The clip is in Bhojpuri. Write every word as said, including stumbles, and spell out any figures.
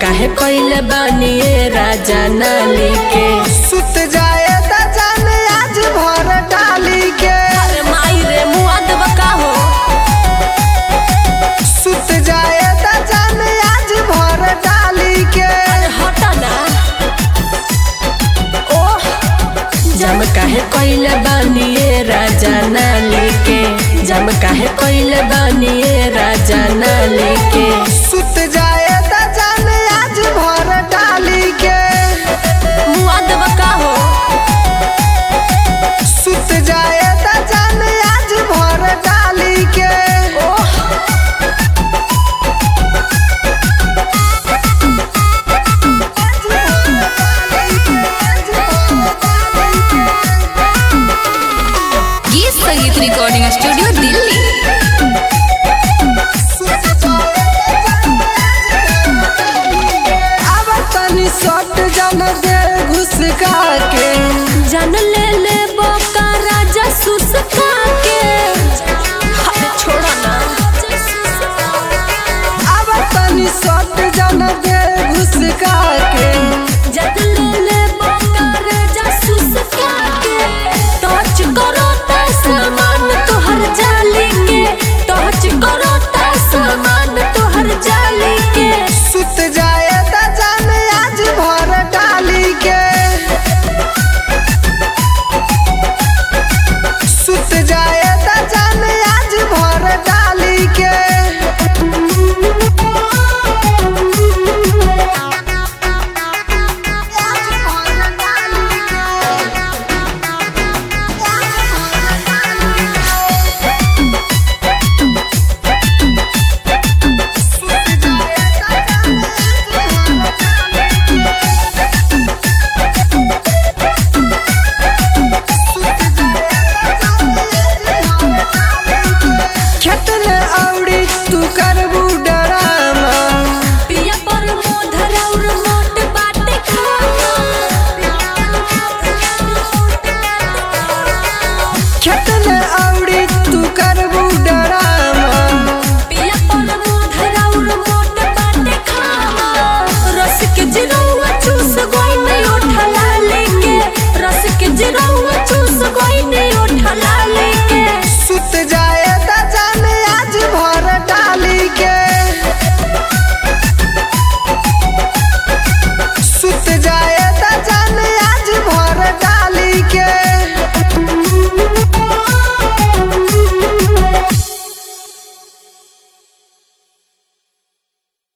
काहे कइले बानी ए राजा नाली के सुत जाए त जान आज भर डाली के। अरे माई रे मुआ देब का हो सुत जाए त जान आज भर डाली के। अरे हटा ना ओह जम काहे कइले बानी ए राजा नाली के जम काहे कइले बानी ए राजा नाली के सुत जाए त जान आज भर डाली के। मुआ देब का हो सुत जाए त जान आज भर डाली के। ओह गीत संगीत रिकॉर्डिंग स्टूडियो दिल्ली। अब तनी सट जन दे घुस का के जान ले